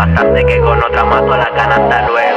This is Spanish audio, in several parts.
vuelvas tarde que con otra mato la gana. Hasta luego.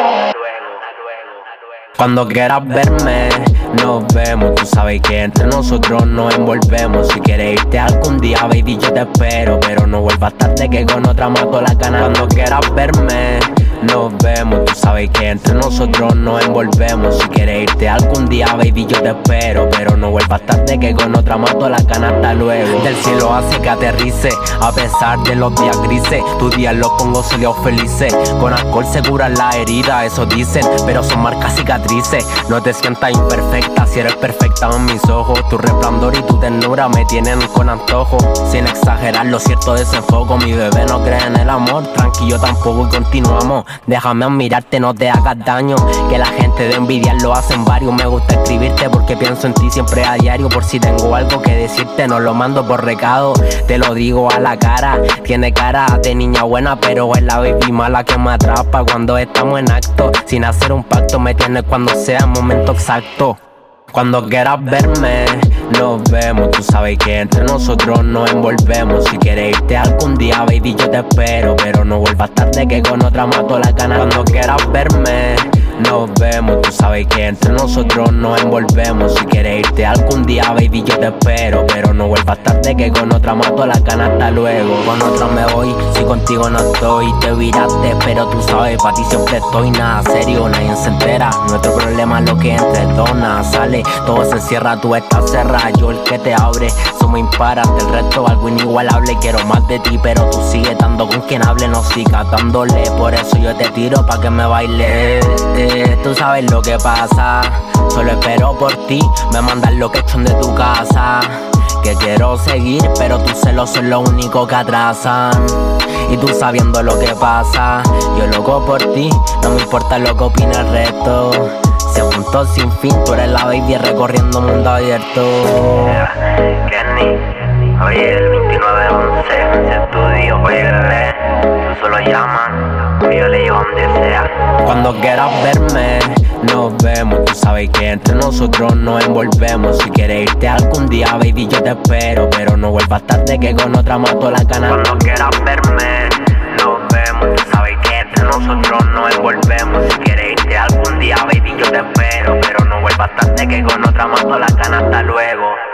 Cuando quieras verme, nos vemos. Tú sabes que entre nosotros nos envolvemos. Si quieres irte algún día, baby, yo te espero. Pero no vuelvas tarde que con otra mato la gana. Cuando quieras verme, nos vemos. Tú sabes que entre nosotros nos envolvemos. Si quieres irte algún día, baby, yo te espero. Pero no vuelvas tarde que con otra mato la gana. Hasta luego. Del cielo hace que aterrice, a pesar de los días grises. Tus días los pongo soleados felices. Con alcohol se curan la herida, eso dicen, pero son marcas cicatrices. No te sientas imperfecta, si eres perfecta en mis ojos. Tu resplandor y tu ternura me tienen con antojo. Sin exagerar, lo cierto desenfoco. Mi bebé no cree en el amor, tranquilo tampoco y continuamos. Déjame admirarte, no te hagas daño. Que la gente de envidiar lo hacen varios. Me gusta escribirte porque pienso en ti siempre a diario. Por si tengo algo que decirte, no lo mando por recado. Te lo digo a la cara. Tiene cara de niña buena, pero es la baby mala que me atrapa cuando estamos en acto. Sin hacer un pacto, me tienes cuando sea el momento exacto. Cuando quieras verme, nos vemos. Tú sabes que entre nosotros nos envolvemos. Si quieres irte algún día, baby, yo te espero. Pero no vuelvas tarde que con otra mato la gana. Cuando quieras verme, nos vemos. Tú sabes que entre nosotros nos envolvemos. Si quieres irte algún día, baby, yo te espero. Pero no vuelvas tarde que con otra mato la gana. Hasta luego. Con otra me voy, si contigo no estoy. Te viraste, pero tú sabes, pa' ti siempre estoy. Nada serio, nadie se entera. Nuestro problema es lo que entre dos nada sale. Todo se encierra, tú estás cerrada, yo el que te abre. Somos impares, del resto algo inigualable. Quiero más de ti, pero tú sigues dando con quien hable. No sigas dándole, por eso yo te tiro pa' que me baile. Tú sabes lo que pasa, solo espero por ti. Me mandan location de tu casa. Que quiero seguir, pero tus celos son lo único que atrasan. Y tú sabiendo lo que pasa, yo loco por ti, no me importa lo que opine el resto. Se juntó sin fin, tú eres la baby recorriendo mundo abierto. Kenny, hoy el 29-11, ese estudio, oye bebé, tú solo llamas, yo le llevo donde sea. Cuando quieras verme, nos vemos. Tú sabes que entre nosotros nos envolvemos. Si quieres irte algún día, baby, yo te espero. Pero no vuelvas tarde que con otra mato la gana. Cuando quieras verme, nos vemos. Tú sabes que entre nosotros nos envolvemos. Si quieres irte algún día, baby, yo te espero. Pero no vuelvas tarde que con otra mato la gana. Hasta luego.